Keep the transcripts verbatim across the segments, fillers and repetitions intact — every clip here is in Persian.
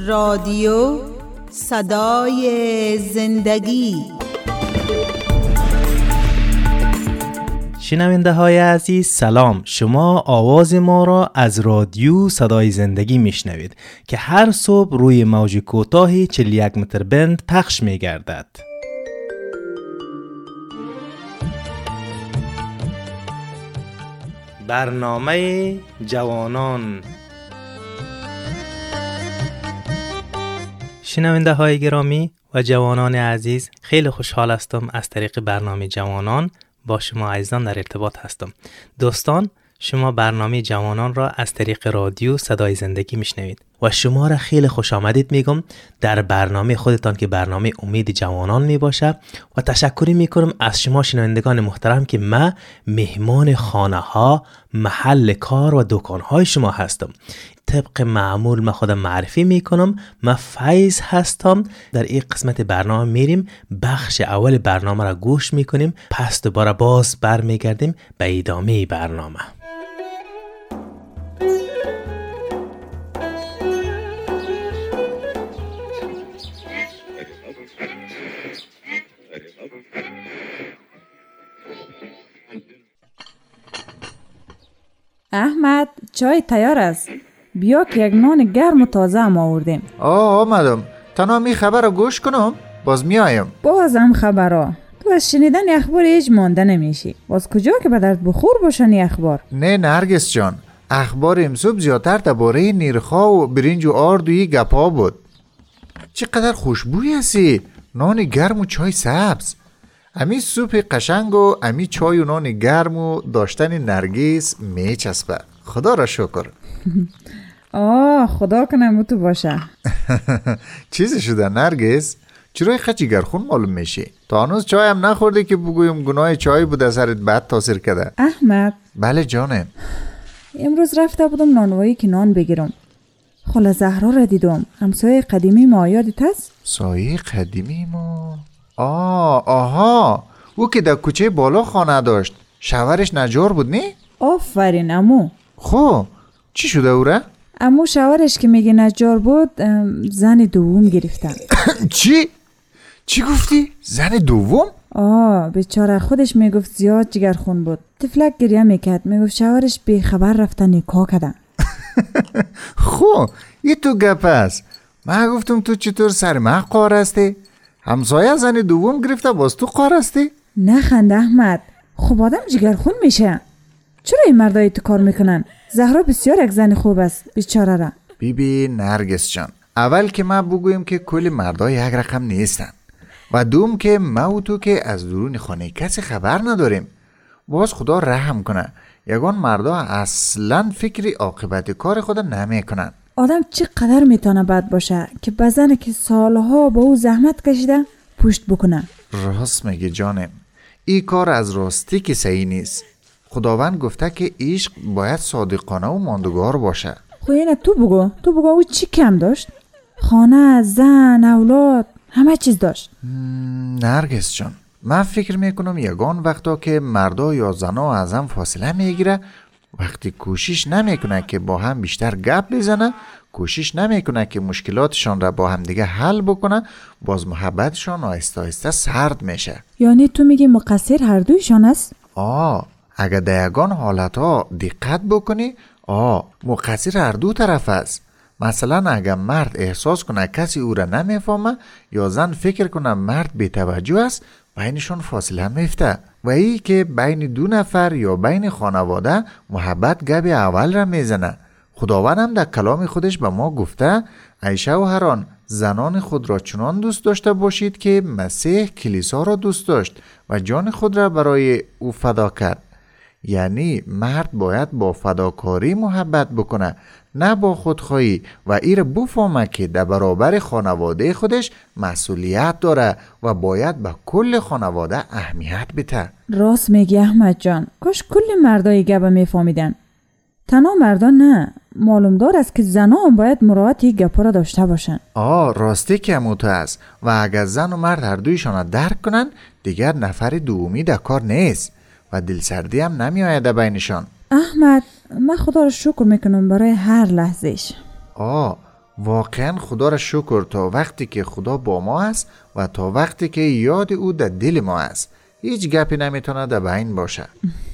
رادیو صدای زندگی. شنونده های عزیز سلام، شما آواز ما را از رادیو صدای زندگی میشنوید که هر صبح روی موج کوتاه چهل و یک متر بند پخش میگردد. برنامه جوانان. شنونده های گرامی و جوانان عزیز، خیلی خوشحال هستم از طریق برنامه جوانان با شما عزیزان در ارتباط هستم. دوستان، شما برنامه جوانان را از طریق رادیو صدای زندگی میشنوید و شما را خیلی خوش آمدید میگم در برنامه خودتان که برنامه امید جوانان میباشه و تشکری میکنم از شما شنوندگان محترم که من مهمان خانه ها، محل کار و دکان های شما هستم. طبق معمول من خودم معرفی میکنم، من فیض هستم. در این قسمت برنامه میریم بخش اول برنامه را گوش میکنیم، پس دوباره باز برمیگردیم به ادامه برنامه. احمد، چای تیار است. بیا که یک نان گرم و تازه هم آوردیم. آه آمدم. تنها می خبر رو گوش کنم باز می آیم. بازم خبرها. تو از شنیدن اخبار هیچ مانده نمیشی. باز کجا که به درد بخور باشن اخبار؟ نه نرگس جان، اخبار امروز زیادتر درباره نرخ‌ها و برنج و آرد و این گپا بود. چقدر خوشبوی هستی، نان گرم و چای سبز. امی سوپ قشنگ و امی چای و نان گرم و داشتن نرگس میچسبه. خدا را شکر. آه خدا کنم تو باشه. چیزی شده نرگس؟ چرا خچ جگرخون معلوم میشی؟ تا هنوز چای هم نخورده که بگویم گناه چای بوده سرت بد تاثیر کرده. احمد. بله جانم. امروز رفته بودم نانوایی که نان بگیرم. خاله زهرا را دیدم. همسایه قدیمی ما یادت هست؟ سایه قدیمی ما؟ آه آها، او که در کوچه بالا خانه داشت. شوهرش نجار بود نه؟ آفرین عمو. خب چی شده او را؟ عمو شوهرش که میگه نجار بود زن دوم گرفتن. چی؟ چی گفتی؟ زن دوم؟ آه بیچاره خودش میگفت زیاد جگرخون بود. تفلک گریه میکرد، میگفت شوهرش بی خبر رفتن نکاح کردن. خب این تو گپ است. من گفتم تو چطور سر من قار هستی؟ همسایه زن دوم گرفته باز تو قار هستی؟ نخند احمد، خب آدم جگرخون میشه. چرا این مردای تو کار میکنن؟ زهرا بسیار یک زن خوب است بیچاره را. بیبی نرگس جان، اول که ما بگویم که کل مردا یک رقم نیستن و دوم که ما و تو که از درون خانه کسی خبر نداریم. باز خدا رحم کنه، یگان مردا اصلا فکری عاقبت کار خود نمی کنن. آدم چقدر میتونه بد باشه که بزنه که سالها با او زحمت کشیده پشت بکنه. راست میگی جانم، این کار از راستی که صحیح نیست. خداوند گفته که عشق باید صادقانه و ماندگار باشه. خب اینه تو بگو، تو بگو او چی کم داشت؟ خانه، زن، اولاد، همه چیز داشت. نرگس جان، من فکر میکنم یگان وقتا که مردا یا زنا از هم فاصله میگیره، وقتی کوشش نمیکنه که با هم بیشتر گپ بزنه، کوشش نمیکنه که مشکلاتشان را با هم دیگه حل بکنه، باز محبتشان آهسته آهسته سرد میشه. یعنی تو میگی مقصر هر دویشان است؟ آه اگه در یگان حالت ها دقت بکنی، آه مقصر هر دو طرف است. مثلا اگه مرد احساس کنه کسی او را نمیفهمه یا زن فکر کنه مرد بی‌توجه است، بینشون فاصله میفته و ای که بین دو نفر یا بین خانواده محبت گپ اول را میزنه. خداوند هم در کلام خودش به ما گفته ای شوهران زنان خود را چنان دوست داشته باشید که مسیح کلیسا را دوست داشت و جان خود را برای او فدا کرد. یعنی مرد باید با فداکاری محبت بکنه، نه با خودخواهی، و این را بفهمه که در برابر خانواده خودش مسئولیت داره و باید به کل خانواده اهمیت بده. راست میگی احمد جان، کاش کل مردای گپا میفهمیدن. تنها مردا نه، معلوم دار است که زنا هم باید مراعات این گپا را داشته باشن. آه راستی که هموته است و اگر زن و مرد هر دویشان درک کنن دیگر نفر دومی در کار نیست و دلسردی هم نمی آیده بینشان. احمد، من خدا رو شکر میکنم برای هر لحظهش. آه واقعا خدا را شکر تا وقتی که خدا با ما است و تا وقتی که یاد او در دل ما است. هیچ گپی نمیتونه در بین باشه.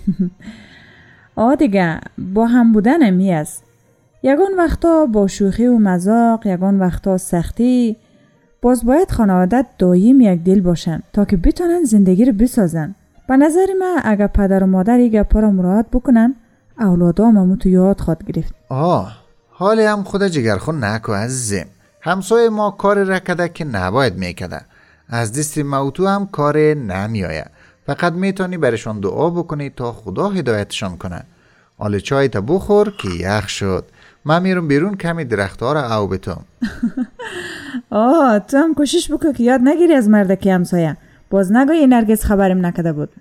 آه دیگه با هم بودن همی است. یگان وقتا با شوخی و مذاق، یگان وقتا سختی. باز باید خانواده دایم یک دل باشن تا که بتونن زندگی رو بسازن. به نظر من اگر پدر و مادر این گپا رو مراعات بکنن، اولادا هم تو یاد خواد گرفت. آه حالی هم خود جگرخون نکو عزیزم. همسایه ما کار را کده که نباید میکده. از دست موتو هم کار نمیایه. فقط میتونی برشان دعا بکنی تا خدا هدایتشان کنه. حال چای تا بخور که یخ شد. من میرم بیرون کمی درختها را او بتم. آه تو هم کوشش بکن که یاد نگیری از مردکی همسایه. باز نگویی نرگس خبرم نکده بود.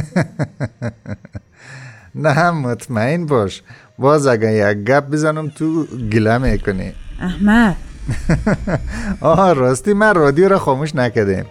نه مطمئن باش. باز اگر یک گپ بزنم تو گله میکنی. احمد. آه راستی من رادیو را خاموش نکردیم.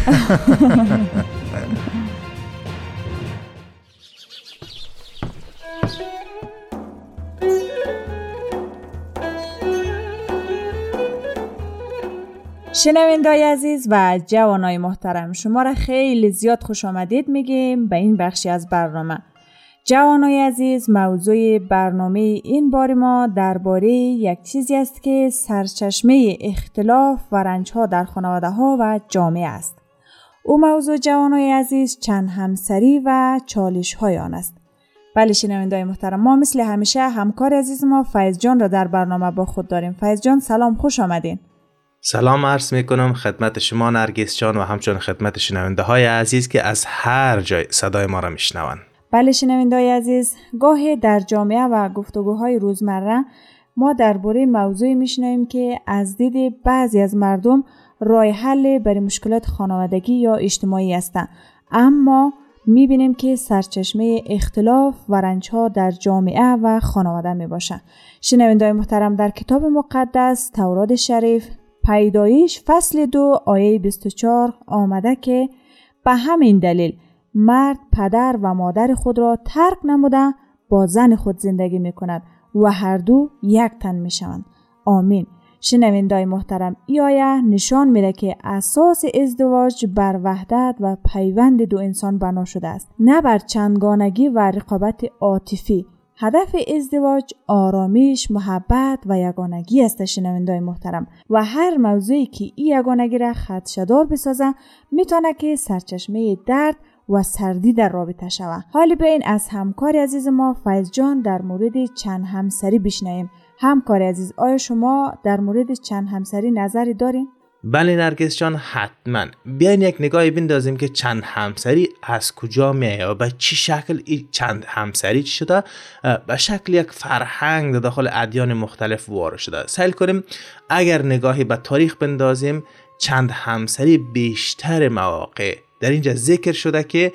شنوندای عزیز و جوانای محترم، شما را خیلی زیاد خوش آمدید میگیم به این بخشی از برنامه. جوانای عزیز، موضوع برنامه این بار ما درباره یک چیزی است که سرچشمه اختلاف و رنج‌ها در خانواده‌ها و جامعه است. او موضوع جوانای عزیز چند همسری و چالش‌های آن است. بله شنوندای محترم، ما مثل همیشه همکار عزیز ما فیض جان را در برنامه با خود داریم. فیض جان سلام، خوش آمدین. سلام عرض میکنم خدمت شما نرگس جان و همچنین خدمت شنونده های عزیز که از هر جای صدای ما را میشنوند. بله شنونده های عزیز، گاهی در جامعه و گفتگوهای روزمره ما درباره موضوعی میشنویم که از دید بعضی از مردم راه حل برای مشکلات خانوادگی یا اجتماعی هستند، اما میبینیم که سرچشمه اختلاف و رنج‌ها در جامعه و خانواده میباشند. شنونده های محترم، در کتاب مقدس تورات شریف پیدایش فصل دو آیه بیست و چهار آمده که به همین دلیل مرد پدر و مادر خود را ترک نموده با زن خود زندگی می کند و هر دو یک تن می شوند. آمین. شنوندای محترم، این آیه نشان میده که اساس ازدواج بر وحدت و پیوند دو انسان بنا شده است، نه بر چندگانگی و رقابت عاطفی. هدف ازدواج آرامش، محبت و یگانگی است شنوندای محترم، و هر موضوعی که این یگانگی را خدشه‌دار بسازه میتونه که سرچشمه درد و سردی در رابطه شود. حالی به این از همکار عزیز ما فیض جان در مورد چند همسری بشنویم. همکار عزیز، آیا شما در مورد چند همسری نظری دارین؟ بله نرگس جان، حتما. بیاین یک نگاهی بندازیم که چند همسری از کجا میاد و به چی شکل این چند همسری چی شده، به شکل یک فرهنگ داخل ادیان مختلف وارد شده. سعی کنیم اگر نگاهی به تاریخ بندازیم، چند همسری بیشتر مواقع در اینجا ذکر شده که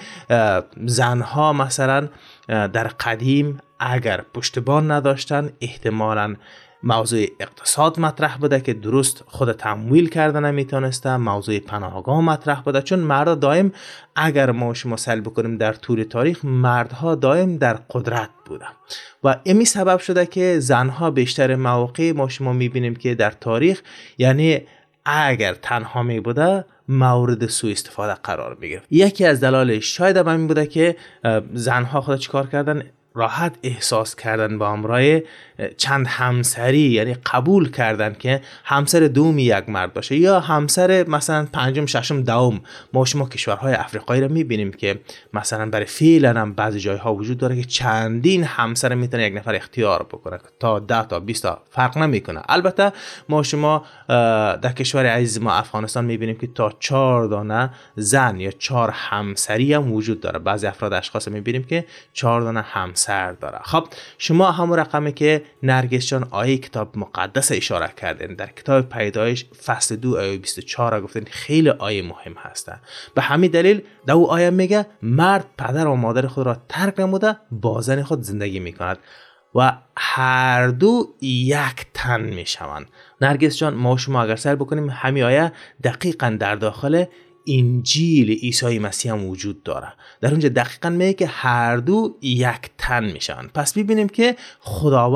زنها مثلا در قدیم اگر پشتبان نداشتن احتمالاً موضوع اقتصاد مطرح بوده که درست خود تمویل کردن نمیتونسته، موضوع پناهگاه مطرح بوده، چون مردها دائم اگر ما شما سل بکنیم در طول تاریخ مردها دائم در قدرت بوده و امی سبب شده که زنها بیشتر مواقع ما شما میبینیم که در تاریخ یعنی اگر تنها می بوده مورد سوء استفاده قرار میگرفت. یکی از دلایلش شاید هم این بوده که زنها خود چیکار کردن، راحت احساس کردن با همراه چند همسری، یعنی قبول کردن که همسر دومی یک مرد باشه یا همسر مثلا پنجم ششم دوم. ما شما کشورهای افریقایی رو میبینیم که مثلا برای فعلا هم بعضی جایها وجود داره که چندین همسر میتونه یک نفر اختیار بکنه، تا ده تا بیست تا فرق نمیکنه. البته ما شما در کشور عزیز ما افغانستان میبینیم که تا چهار دانه زن یا چهار همسری هم وجود داره. بعضی افراد اشخاص میبینیم که چهار دانه همسر داره. خب شما همون رقمی که نرگس جان آیه کتاب مقدس اشاره کردن در کتاب پیدایش فصل دو آیه بیست و چهار گفتن خیلی آیه مهم هستن. به همین دلیل دو آیه میگه مرد پدر و مادر خود را ترک نموده با زن خود زندگی میکند و هر دو یک تن میشوند. نرگس جان ما شما اگر سر بکنیم همین آیه دقیقاً در داخل انجیل عیسی مسیح هم وجود داره. در اونجا دقیقاً میگه که هر دو یک تن میشن. پس ببینیم که خداوند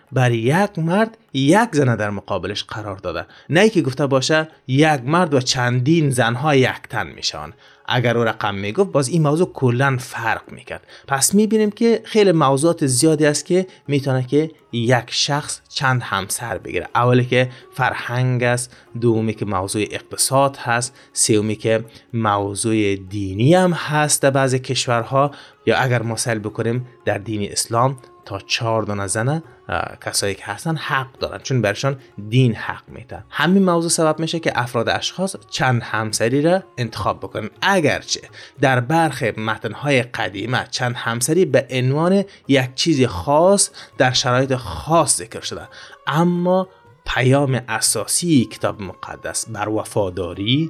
بر یک مرد یک زن در مقابلش قرار داده، نه ای که گفته باشه یک مرد و چندین زنها یک تن میشن. اگر او رقم میگفت باز این موضوع کلا فرق میکرد. پس میبینیم که خیلی موضوعات زیادی است که میتونه که یک شخص چند همسر بگیره. اولی که فرهنگ است، دومی که موضوع اقتصاد هست، سومی که موضوع دینی هم هست در بعضی کشورها، یا اگر ما سعی بکنیم در دین اسلام تا چهار دانه زن کسایی که هستن حق دارن، چون برشان دین حق میده. همین موضوع سبب میشه که افراد اشخاص چند همسری را انتخاب بکنن. اگرچه در برخی متنهای قدیمه چند همسری به عنوان یک چیز خاص در شرایط خاص ذکر شده، اما پیام اساسی کتاب مقدس بر وفاداری،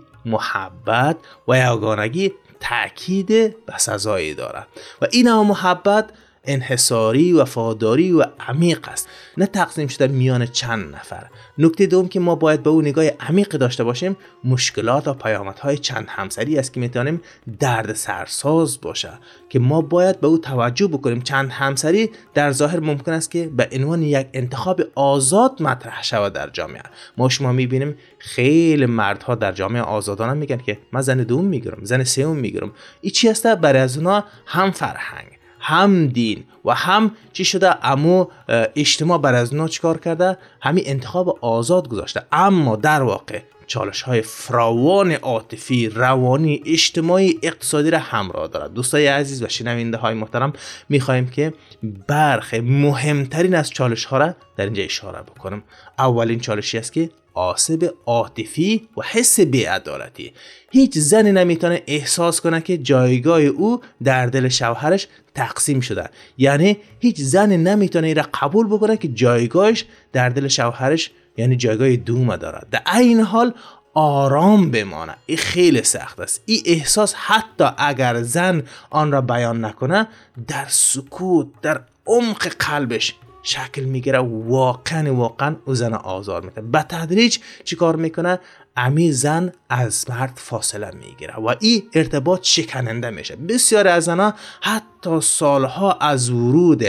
محبت و یگانگی تأکید به سزایی دارد و این هم محبت انحصاری، وفاداری و عمیق است، نه تقسیم شده میان چند نفر. نکته دوم که ما باید به اون نگاه عمیق داشته باشیم مشکلات و پیامدهای چند همسری است که میتونیم درد سرساز باشه که ما باید به او توجه بکنیم. چند همسری در ظاهر ممکن است که به عنوان یک انتخاب آزاد مطرح شود در جامعه. ما شما میبینیم خیلی مردها در جامعه آزادانه میگن که من زن دوم میگیرم، زن سوم میگیرم. این چی است؟ برای از اونها هم فرهنگ، هم دین و هم چی شده، امو اجتماع بر از اونا چیکار کرده؟ همین انتخاب آزاد گذاشته. اما در واقع چالش های فراوان عاطفی، روانی، اجتماعی، اقتصادی را همراه دارد. دوستای عزیز و شنونده های محترم، میخوایم که برخی مهمترین از چالش ها را در اینجا اشاره بکنم. اولین چالشی است که آسیب عاطفی و حس بی‌عدالتی. هیچ زنی نمیتونه احساس کنه که جایگاه او در دل شوهرش تقسیم شده. یعنی هیچ زنی نمیتونه را قبول بکنه که جایگاهش در دل شوهرش یعنی جایگاه دوم دارد. در این حال آرام بمانه، این خیلی سخت است. این احساس حتی اگر زن آن را بیان نکنه، در سکوت، در عمق قلبش شکل میگیره. واقعا واقعا او زن آزار میده. به تدریج چیکار میکنه؟ امی زن از مرد فاصله میگیره و این ارتباط شکننده میشه. بسیاری از زنها حتی سالها از ورود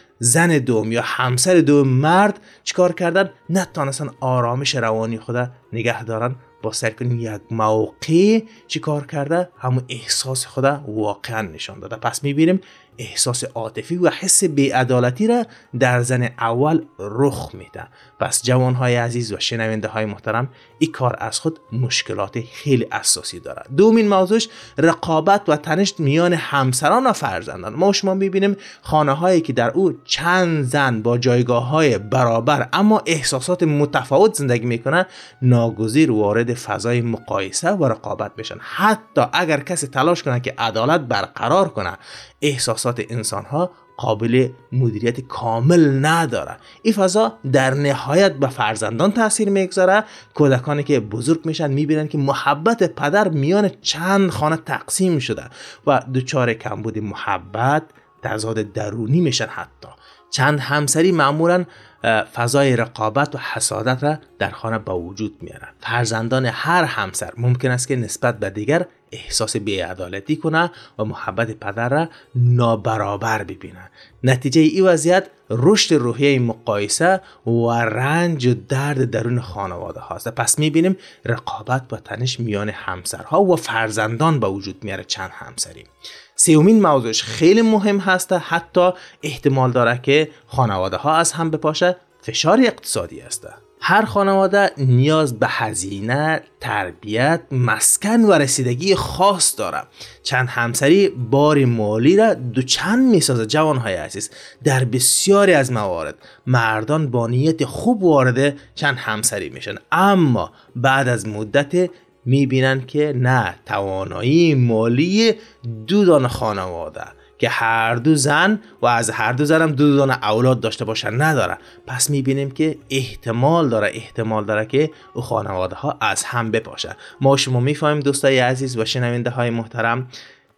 زن دوم یا همسر دوم مرد چیکار کردن؟ نتونستن آرامش روانی خود نگه دارن. با سرکن یک موقع چیکار کرده؟ همون احساس خود واقعا نشان داده. پس میبینیم احساس عاطفی و حس بی‌عدالتی را در زن اول رخ میده. پس جوانهای عزیز و شنونده های محترم، این کار از خود مشکلات خیلی اساسی داره. دومین موضوعش رقابت و تنش میان همسران و فرزندان. ما شما میبینیم خانه هایی که در او چند زن با جایگاه های برابر اما احساسات متفاوت زندگی میکنه، ناگزیر وارد فضای مقایسه و رقابت بشن. حتی اگر کسی تلاش کنه که عدالت برقرار کنه، احساسات انسان ها قابل مدیریت کامل نداره. این فضا در نهایت به فرزندان تاثیر میگذاره. کودکانی که بزرگ میشن میبینن که محبت پدر میان چند خانه تقسیم شده و دچار کمبود محبت، تضاد درونی میشن. حتی چند همسری معمولا فضای رقابت و حسادت را در خانه با وجود میارن. فرزندان هر همسر ممکن است که نسبت به دیگر احساس بی‌عدالتی کنه و محبت پدر را نابرابر ببینه. نتیجه این وضعیت رشد روحیه مقایسه و رنج و درد درون خانواده هاست. پس میبینیم رقابت و تنش میان همسرها و فرزندان با وجود میاره چند همسری. سومین موضوعش خیلی مهم هست، حتی احتمال داره که خانواده ها از هم بپاشه، فشار اقتصادی است. هر خانواده نیاز به هزینه، تربیت، مسکن و رسیدگی خاص داره. چند همسری بار مالی را دوچند میسازه. جوانهای عزیز، در بسیاری از موارد مردان با نیت خوب وارد چند همسری میشن، اما بعد از مدت میبینن که نه، توانایی مالی دو دانه خانواده که هر دو زن و از هر دو زن هم دو دانه اولاد داشته باشن نداره. پس میبینیم که احتمال داره احتمال داره که او خانواده ها از هم بپاشه. ما شما میفهمیم دوستای عزیز و شنونده های محترم،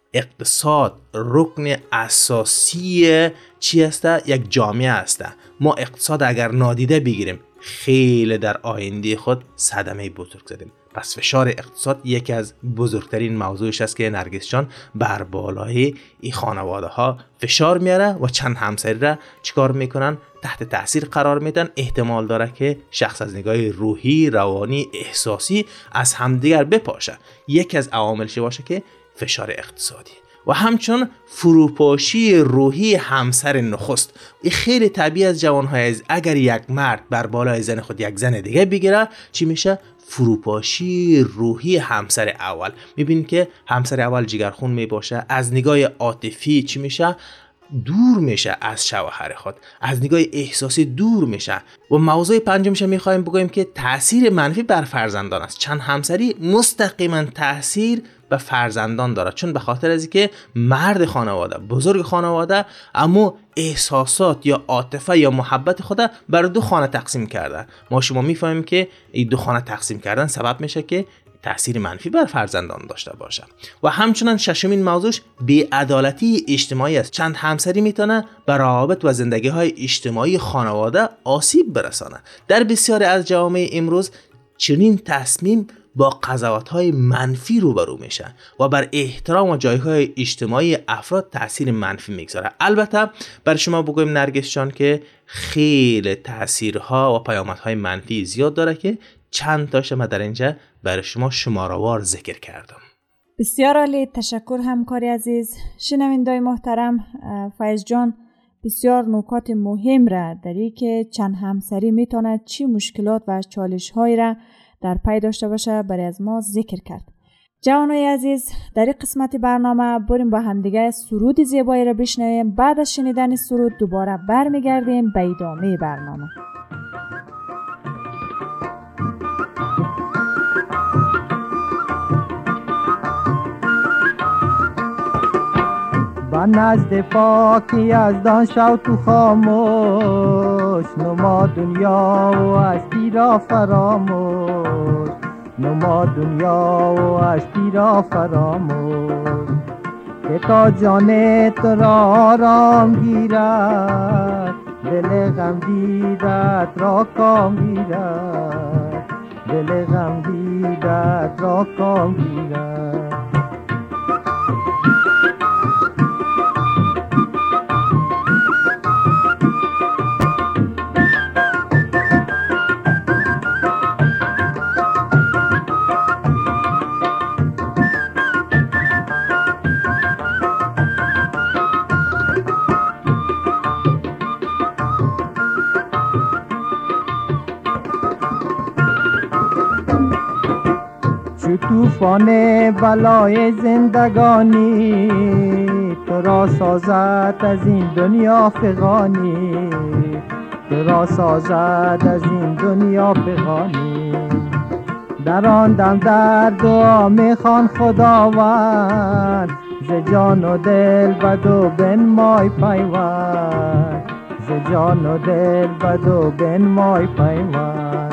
اقتصاد رکن اساسی چی است؟ یک جامعه است. ما اقتصاد اگر نادیده بگیریم، خیلی در آینده خود صدمه بزرگ زدیم. پس فشار اقتصاد یکی از بزرگترین موضوعش است که نرگس جان بر بالای این خانواده ها فشار میاره و چند همسری را چیکار میکنن؟ تحت تاثیر قرار میدن. احتمال داره که شخص از نگاه روحی، روانی، احساسی از همدیگر بپاشه. یکی از عواملش باشه که فشار اقتصادی و همچون فروپاشی روحی همسر نخست. این خیلی طبیعی از جوانهای عزیز. اگر یک مرد بر بالای زن خود یک زن دیگه بگیره چی میشه؟ فروپاشی روحی همسر اول. میبینید که همسر اول جگرخون میباشه، از نگاه عاطفی چی میشه؟ دور میشه از شوهر خود، از نگاه احساسی دور میشه. و موضوع پنجمش میخوایم بگویم که تاثیر منفی بر فرزندان است. چند همسری مستقیما تاثیر به فرزندان داره، چون به خاطر از اینکه مرد خانواده، بزرگ خانواده، اما احساسات یا عاطفه یا محبت خود بر دو خانه تقسیم کرده. ما شما میفهمیم که این دو خانه تقسیم کردن سبب میشه که تأثیر منفی بر فرزندان داشته باشه. و همچنان ششمین موضوعش بی‌عدالتی اجتماعی است. چند همسری میتونه به روابط و زندگی های اجتماعی خانواده آسیب برسانه. در بسیاری از جوامع امروز چنین تصمیم با قضاوت‌های منفی روبرو میشه و بر احترام و جایگاه اجتماعی افراد تأثیر منفی میگذاره. البته برای شما بگویم نرگس جان که خیلی تأثیرها و پیامدهای منفی زیاد داره که چند تاش من در اینجا برای شما شماره‌وار ذکر کردم. بسیار عالی، تشکر همکاری عزیز. شنوندگان محترم، فایز جان بسیار نکات مهم را داری که چند همسری میتونه چی مشکلات و چالش‌هایی را در پی داشته باشه برای از ما ذکر کرد. جوانای عزیز، در این قسمت برنامه بریم با همدیگه سرود زیبایی را بشنویم. بعد از شنیدن سرود دوباره برمیگردیم به ادامه برنامه. با نزد پاکی از دان شو تو خاموش، نما دنیا و هستی را فراموش، نما دنیا و هستی را فراموش، که تا جان تو را آرام گیرد، دل غم دیدت را کام گیرد، دل غم دیدت را کام گیرد. طوفان بلای زندگانی تو را سازد از این دنیا فغانی، تو را سازد از این دنیا فغانی. در آن دم در دعا میخوان خداوند، ز جان و دل بد و بنمای پیوند، ز جان و دل بد و بنمای پیوند.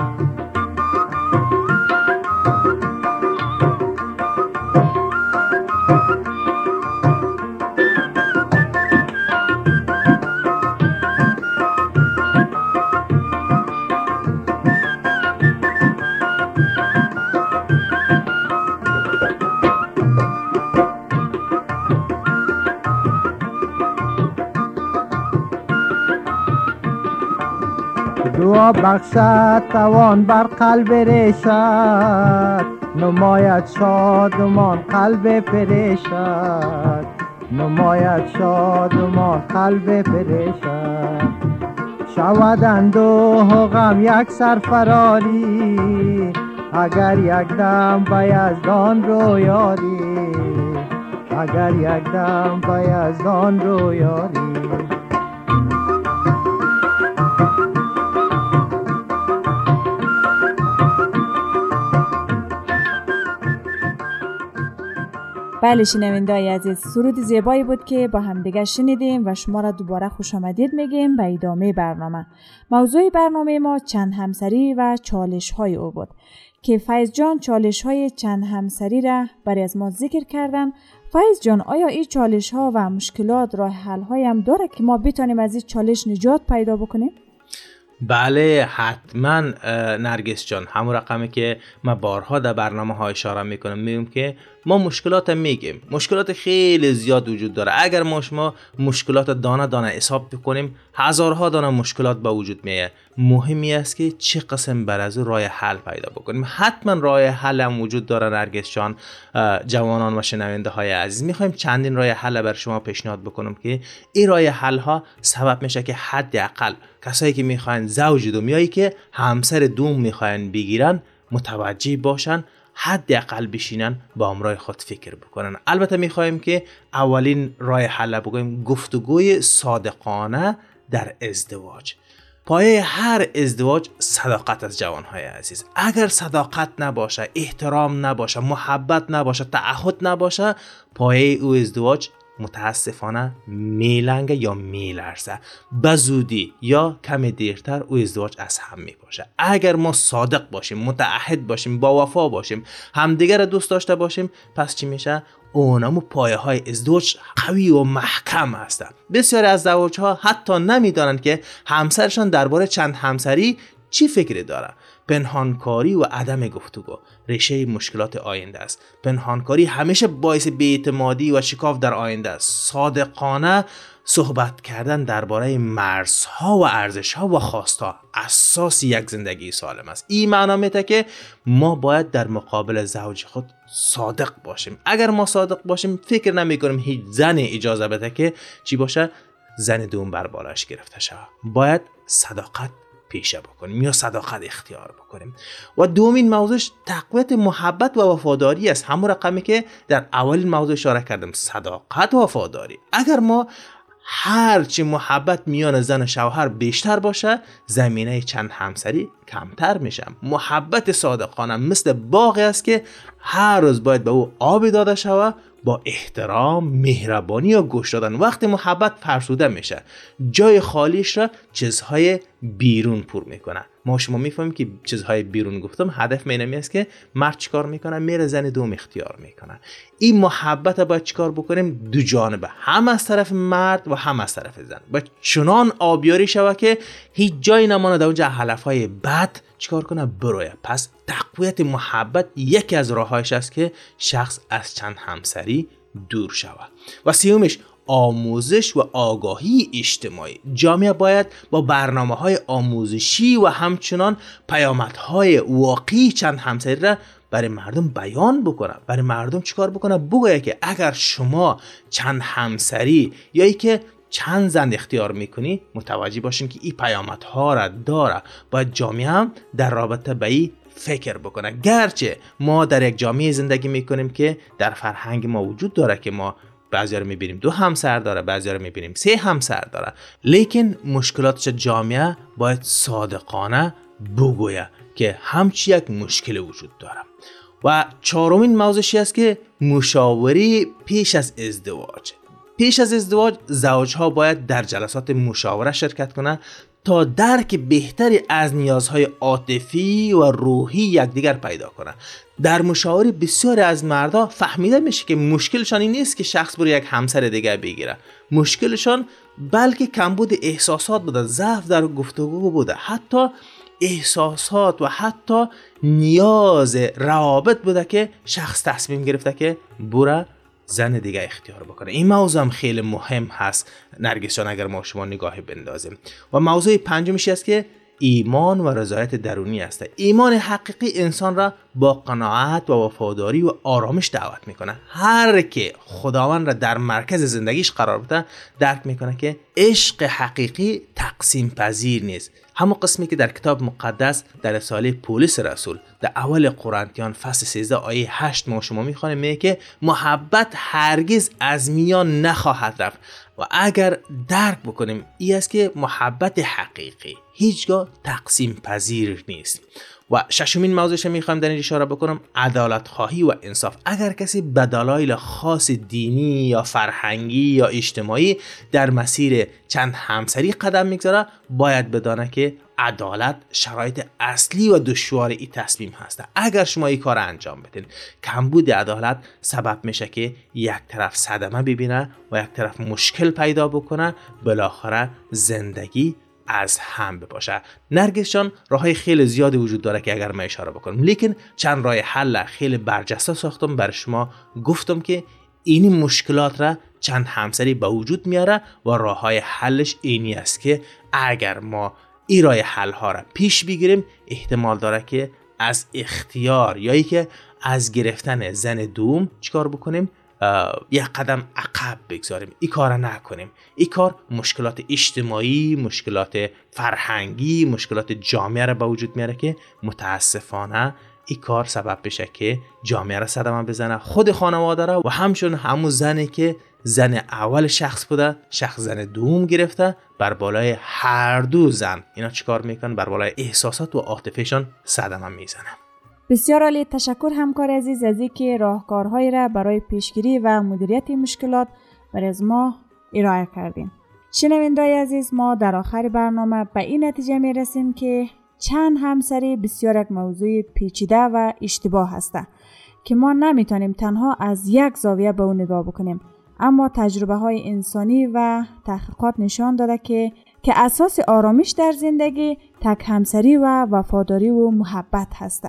دعا بخشد توان بر قلب ریشد، نماید شادمان قلب پریشد، نماید شادمان قلب پریشد. شود اندوه و غم یک سرفراری، اگر یک دم به یزدان رو یاری، اگر یک دم به یزدان رو یاری. بله شنونده‌های عزیز، سرود زیبایی بود که با همدیگه شنیدیم و شما را دوباره خوش آمدید میگیم به ادامه برنامه. موضوع برنامه ما چند همسری و چالش های او بود که فایز جان چالش های چند همسری را برای از ما ذکر کردن. فایز جان، آیا این چالش ها و مشکلات راه حل های هم داره که ما بتونیم از این چالش نجات پیدا بکنیم؟ بله حتما نرگس جان، همون رقمی که ما بارها در برنامه ها اشاره میکنم، میگم که ما مشکلات میگیم، مشکلات خیلی زیاد وجود داره. اگر ما شما مشکلات دانه دانه حساب بکنیم هزارها دانه مشکلات با وجود میاد. مهمی است که چه قسم بر از راه حل پیدا بکنیم. حتما راه حل هم وجود داره نرگس جان. جوانان و شنونده های عزیز، میخوایم چندین راه حل بر شما پیشنهاد بکنم که این راه حل ها سبب میشه که حداقل کسایی که میخواین زوج دنیایی که همسر دوم میخواین بگیرن متوجه باشن، حداقل بشینن با امرای خود فکر بکنن. البته میخوایم که اولین راه حل بگویم گفتگوی صادقانه در ازدواج. پایه هر ازدواج صداقت از جوانهای عزیز. اگر صداقت نباشه، احترام نباشه، محبت نباشه، تعهد نباشه، پایه او ازدواج متاسفانه میلنگه یا میلرزه. بزودی یا کم دیرتر او ازدواج از هم میپاشه. اگر ما صادق باشیم، متعهد باشیم، با وفا باشیم، همدیگر را دوست داشته باشیم، پس چی میشه؟ اونمو پایه های ازدواج قوی و محکم هستن. بسیاری از زوجها حتی نمیدانند که همسرشان درباره چند همسری چی فکری داره. پنهانکاری و عدم گفتگو ریشه مشکلات آینده است. پنهانکاری همیشه باعث بی‌اعتمادی و شکاف در آینده است. صادقانه صحبت کردن درباره مرزها و ارزشها و خواستها اساس یک زندگی سالم است. این معنا میده که ما باید در مقابل زوج خود صادق باشیم. اگر ما صادق باشیم فکر نمی کنیم هیچ زن اجازه بده که چی باشه زن دوم بر بالش گرفته شود. باید صداقت پیشه بکنیم یا صداقت اختیار بکنیم. و دومین موضوعش تقویت محبت و وفاداری است. همون رقمی که در اولین موضوع اشاره کردم، صداقت و وفاداری. اگر ما هرچی محبت میان زن و شوهر بیشتر باشه، زمینه چند همسری کمتر میشه. محبت صادقانه مثل باغی است که هر روز باید به او آب داده شود، با احترام، مهربانی و گوش دادن. وقتی محبت فرسوده میشه، جای خالیش را چیزهای بیرون پر میکنه. ما شما میفهمیم که چیزهای بیرون گفتم هدف اینمی است که مرد چیکار میکنه؟ میره زن دوم اختیار میکنه. این محبت باید چیکار بکنیم؟ دو جانبه، هم از طرف مرد و هم از طرف زن. باید چنان آبیاری شود که هیچ جایی نمانه در اونجا حلفهای بد چیکار کنه؟ برویه. پس تقویت محبت یکی از راههایش است که شخص از چند همسری دور شود. و سیومش آموزش و آگاهی اجتماعی. جامعه باید با برنامه‌های آموزشی و همچنان پیامدهای واقعی چند همسری را برای مردم بیان بکنه. برای مردم چیکار بکنه؟ بگویه که اگر شما چند همسری یا ای که چند زن اختیار میکنی، متوجه باشین که این پیامدها را داره. باید جامعه هم در رابطه به این فکر بکنه. گرچه ما در یک جامعه زندگی میکنیم که در فرهنگ ما وجود داره که ما بعضی رو میبینیم دو همسر داره، بعضی رو میبینیم سه همسر داره، لیکن مشکلاتش جامعه باید صادقانه بگویه که همچی یک مشکل وجود داره. و چهارمین موضوعی است که مشاوره پیش از ازدواج. پیش از ازدواج زوجها باید در جلسات مشاوره شرکت کنند تا درک بهتری از نیازهای عاطفی و روحی یکدیگر پیدا کنند. در مشاوره بسیاری از مردا فهمیده میشه که مشکلشان این نیست که شخص بر یک همسر دیگه بگیره. مشکلشان بلکه کمبود احساسات بوده، ضعف در گفتگو بوده، حتی احساسات و حتی نیاز روابط بوده که شخص تصمیم گرفته که بره زن دیگه اختیار بکنه. این موضوع هم خیلی مهم هست نرگس جان اگر ما شما نگاهی بندازیم. و موضوع پنجمیش است که ایمان و رضایت درونی است. ایمان حقیقی انسان را با قناعت و وفاداری و آرامش دعوت میکنه. هر که خداوند را در مرکز زندگیش قرار بده درک میکنه که عشق حقیقی تقسیم پذیر نیست. همون قسمی که در کتاب مقدس در رساله پولس رسول در اول قرنتیان فصل سیزده آیه هشت ما شما میخوانیم میگه که محبت هرگز از میان نخواهد رفت. و اگر درک بکنیم این است که محبت حقیقی هیچگاه تقسیم پذیر نیست. و ششمین موضوعش میخوام در این اشاره بکنم عدالت خواهی و انصاف. اگر کسی به دلایل خاص دینی یا فرهنگی یا اجتماعی در مسیر چند همسری قدم میگذاره باید بدانه که عدالت شرایط اصلی و دشوار این تصمیم هست. اگر شما این کار انجام بدین کمبود عدالت سبب میشه که یک طرف صدمه ببینه و یک طرف مشکل پیدا بکنه، بالاخره زندگی از هم بپاشه. نرگس جان راههای خیلی زیادی وجود داره که اگر ما اشاره بکنم، لیکن چند راه حل خیلی برجسته ساختم بر شما، گفتم که این مشکلات را چند همسری به وجود میاره و راههای حلش اینی است که اگر ما این راه حل ها را پیش بگیریم احتمال داره که از اختیار یا ای که از گرفتن زن دوم چیکار بکنیم، یک قدم عقب بگذاریم. این کار نکنیم. این کار مشکلات اجتماعی، مشکلات فرهنگی، مشکلات جامعه را به وجود میاره که متاسفانه این کار سبب بشه که جامعه را صدمه بزنه، خود خانواده را و همچون همون زنی که زن اول شخص بوده شخص زن دوم گرفته، بر بالای هر دو زن اینا چیکار میکنن؟ بر بالای احساسات و عاطفهشان صدمه میزنن. بسیار عالی. تشکر همکار عزیز از اینکه راهکارهایی را برای پیشگیری و مدیریت مشکلات برای از ما ارائه کردین. شنونده‌های عزیز، ما در آخر برنامه به این نتیجه می رسیم که چند همسری بسیار یک موضوع پیچیده و اشتباه هسته که ما نمیتونیم تنها از یک زاویه به اون نگاه بکنیم، اما تجربه های انسانی و تحقیقات نشان داده که که اساس آرامش در زندگی تک همسری و وفاداری و محبت هسته.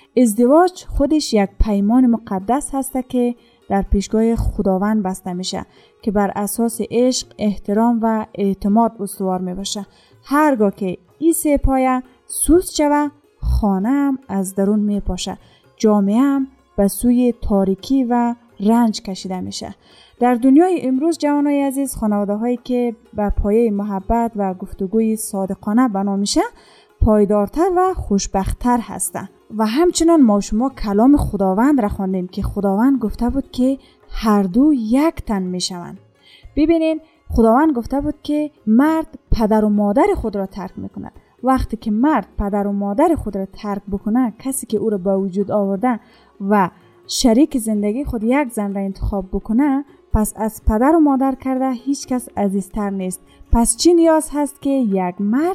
ازدواج خودش یک پیمان مقدس هسته که در پیشگاه خداوند بسته میشه که بر اساس عشق، احترام و اعتماد استوار می باشه. هرگاه که این سه پایه سوست شوه، خانه هم از درون می پاشه، جامعه هم به سوی تاریکی و رنج کشیده میشه. در دنیای امروز جوانای عزیز، خانواده هایی که به پایه محبت و گفتگوی صادقانه بنا میشه پایدارتر و خوشبختتر هستن. و همچنان ما شما کلام خداوند را خواندیم که خداوند گفته بود که هر دو یک تن میشوند. ببینین خداوند گفته بود که مرد پدر و مادر خود را ترک میکند. وقتی که مرد پدر و مادر خود را ترک بکنه، کسی که او را به وجود آورده و شریک زندگی خود یک زن را انتخاب بکنه، پس از پدر و مادر کرده هیچ کس عزیزتر نیست. پس چی نیاز هست که یک مرد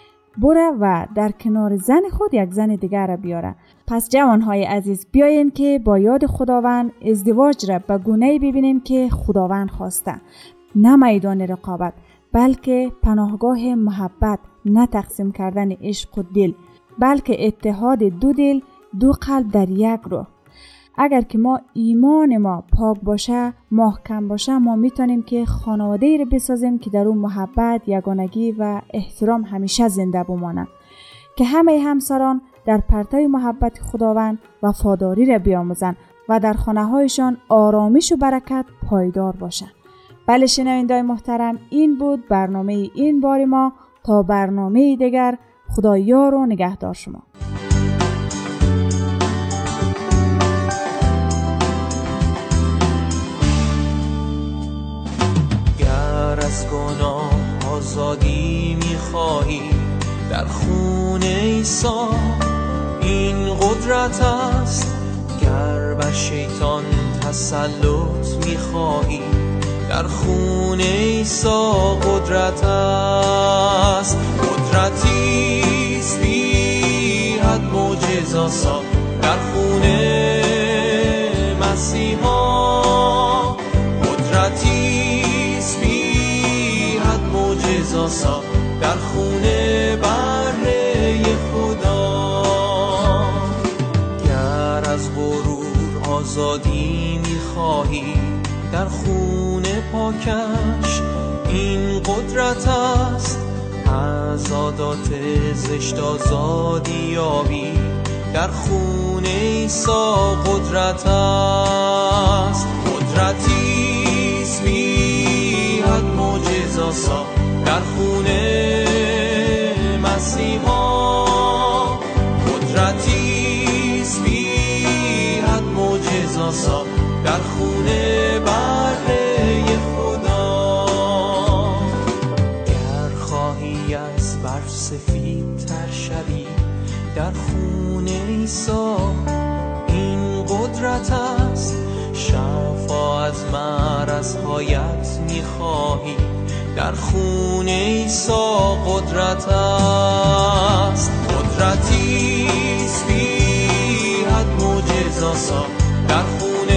بره و در کنار زن خود یک زن دیگر را بیاره؟ پس جوانهای عزیز، بیاین که با یاد خداوند ازدواج را به گونه‌ای ببینیم که خداوند خواسته، نه میدان رقابت، بلکه پناهگاه محبت، نه تقسیم کردن عشق و دل، بلکه اتحاد دو دل، دو قلب در یک روح. اگر که ما ایمان ما پاک باشه، محکم باشه، ما میتونیم که خانواده‌ای رو بسازیم که در اون محبت، یگانگی و احترام همیشه زنده بمانند، که همه همسران در پرتوی محبت خداوند وفاداری را بیاموزند و در خانه‌هایشان آرامش و برکت پایدار باشه. بله شنونده‌های محترم، این بود برنامه این بار ما. تا برنامه دیگر، خدا یار و نگهدار شما. از گناه آزادی میخواهی، در خون عیسی این قدرت است. گر بر شیطان تسلط میخواهی، در خون عیسی قدرت است. قدرتی است بی حد معجزه‌سا در خون مسیحا. قدرتی معجزه‌سا در خونه بره خدا. گر از غرور آزادی میخواهی، در خونه پاکش این قدرت است. از عادات زشت آزادی یابی، در خونه عیسی قدرت است. قدرتی است بی حد معجزه‌سا در خونه مسیحا. قدرتی است بی حد معجزه‌سا در خونه بره خدا. گر خواهی از برف سفیدتر شوی، در خونه عیسی این قدرت است. شفا از مرض‌هایت میخواهی، در خون عیسی قدرت است. قدرتی است بی حد معجزه‌سا در خون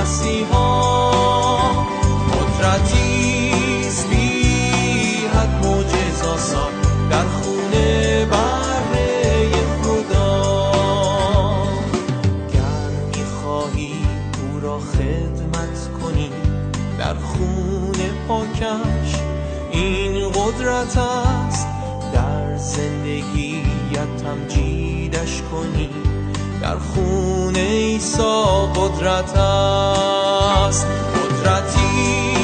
مسیحا. قدرتی است بی حد در خونه بره خدا. گر میخواهی او را خدمت کنی در خونه پاکش، این قدرت است. در زندگیت تمجیدش کنی در خونه عیسی قدرت است. قدرتی